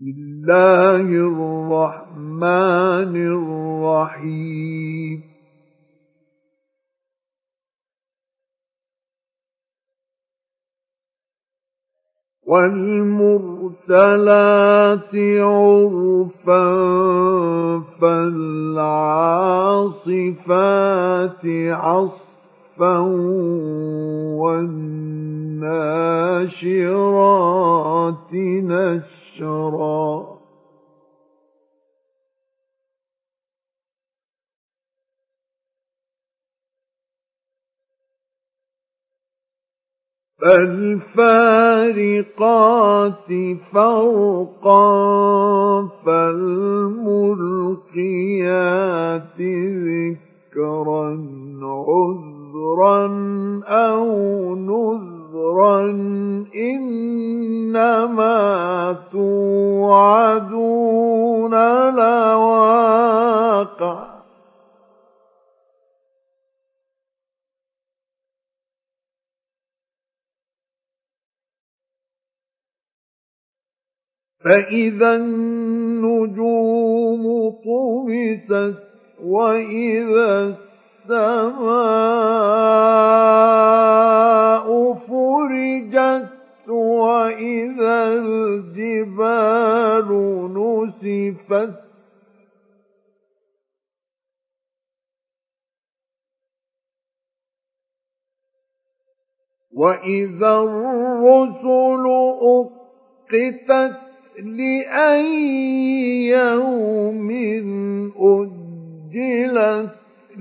بسم الله الرحمن الرحيم والمرسلات عرفا فالعاصفات عصفا والناشرات نشرا فالفارقات فرقا فالملقيات ذكرا عذرا أو نذرا إنما توعدون لواقع فإذا النجوم طمست وإذا السماء فرجت وإذا الجبال نسفت وإذا الرسل أقتت لأي يوم أجلت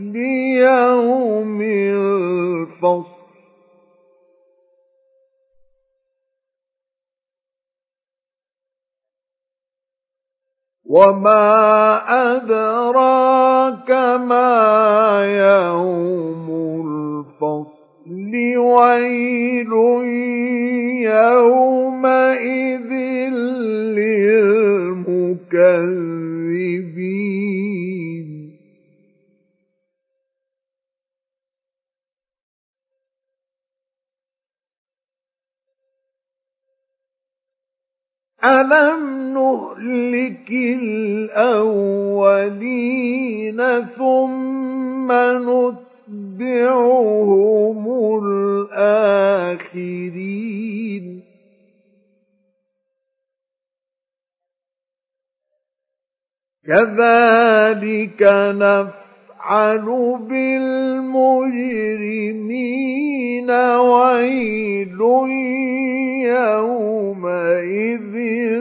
ليوم الفصل وما أدراك ما يوم الفصل ويل يومئذ للمكذبين ألم نهلك الأولين ثم نتبعهم الآخرين كذلك نفعل بالمجرمين ويل يومئذ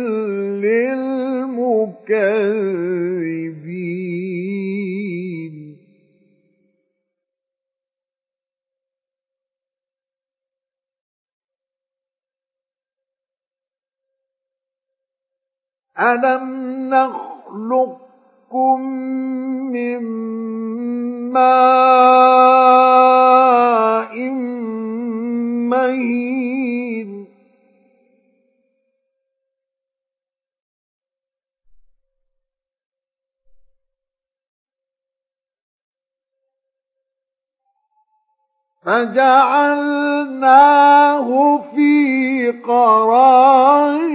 للمكذبين ألم نخلقكم من ماء مهين فجعلناه في قرار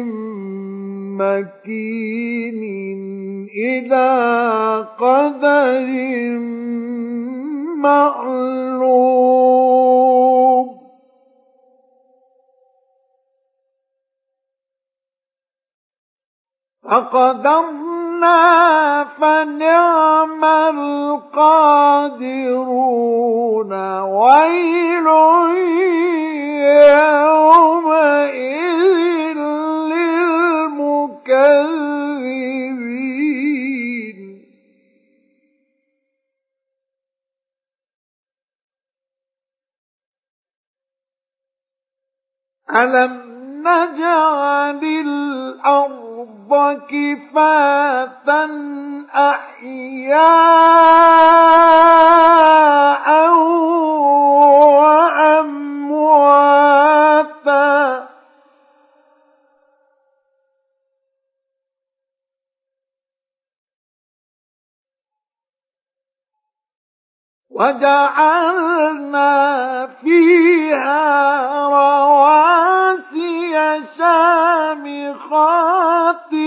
مكين إلى قدر معلوم فقدرنا فنعم القادرون ويل يومئذ للمكذبين ألم نجعل الأرض كفاتا أحياء وأمواتا وجعلنا فيها رواسي شامخات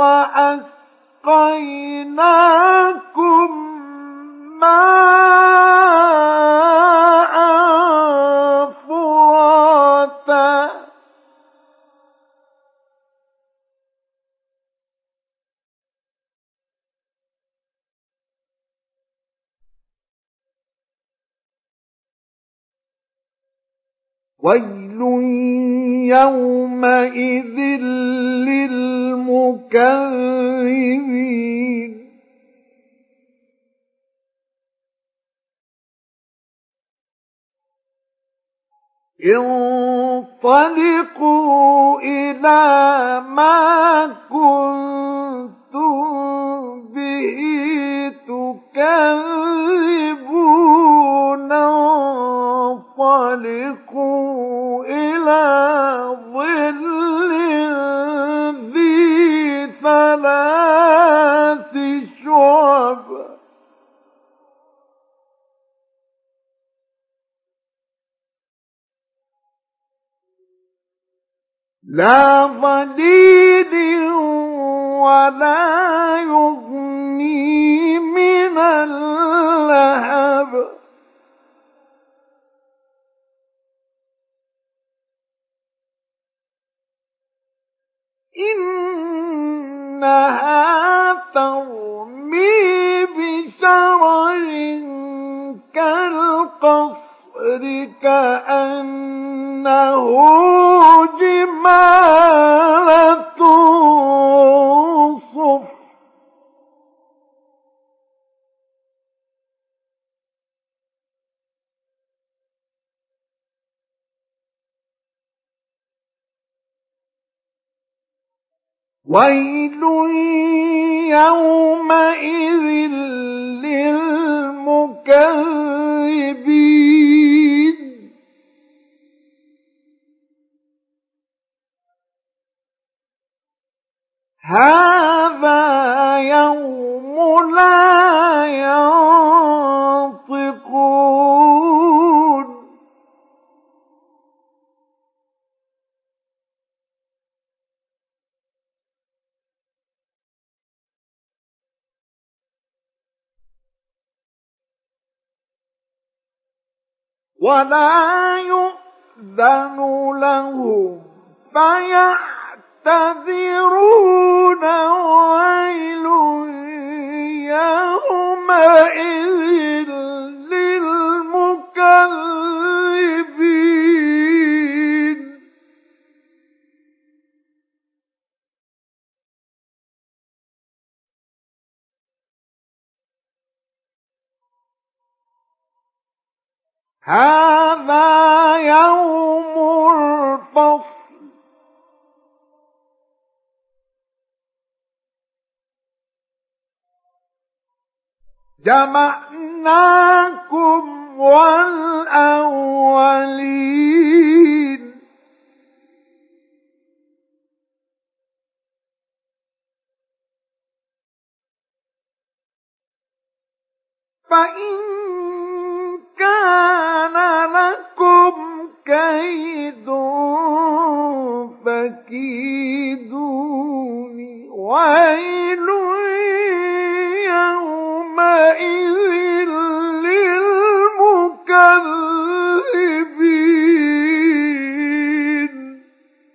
وأسقيناكم ماء فراتا ويل يومئذ للمكذبين انطلقوا إلى ما كنتم به تكذبون انطلقوا إلى ظل ذي ثلاث شعب لا ظليل ولا يغني من اللهب إنها ترمي بشرر كالقصر كأنه جمالة صفر ويل يومئذ للمكذبين هذا يوم لا ينطقون ولا يؤذن لهم فيعتذرون ويل يومئذ للمكذبين هذا يوم الفصل جمعناكم والأولين فإن كان لكم كيد فكيدوني ويل يومئذ للمكذبين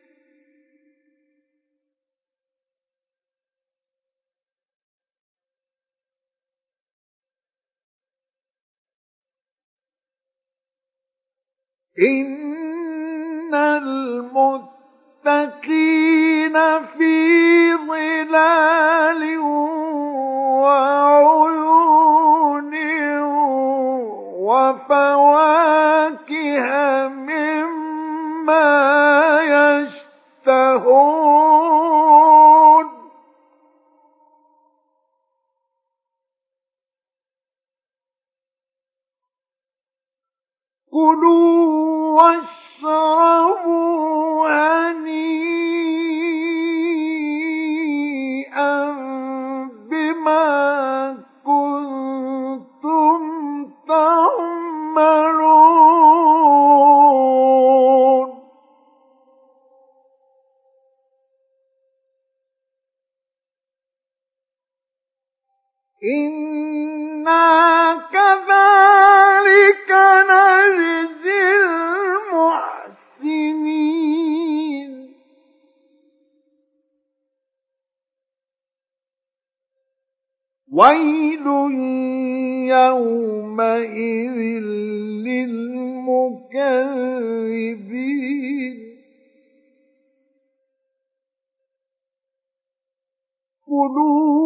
إن المتقين في ظلال وعيون وفواكه مما يشتهون كلوا واشربوا هنيئا بما كنتم تعملون إنا كذلك نجزي المحسنين ويل يومئذ للمكذبين كلوا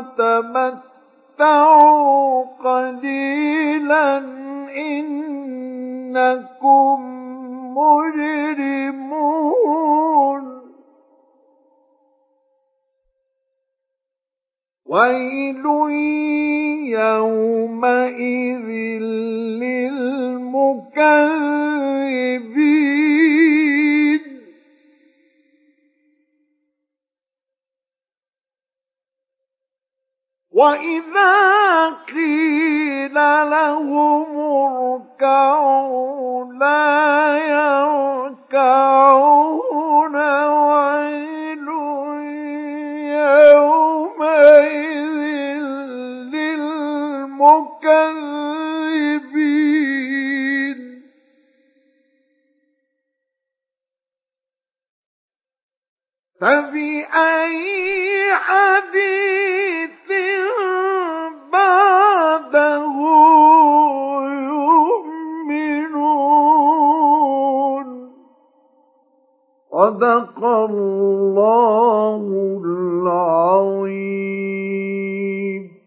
وتمتعوا قليلا إنكم مجرمون ويل يومئذ للمكذبين وإذا قيل لهم اركعوا لا يركعون ويل يومئذ للمكذبين فبأي حديث بعده يؤمنون صدق الله العظيم.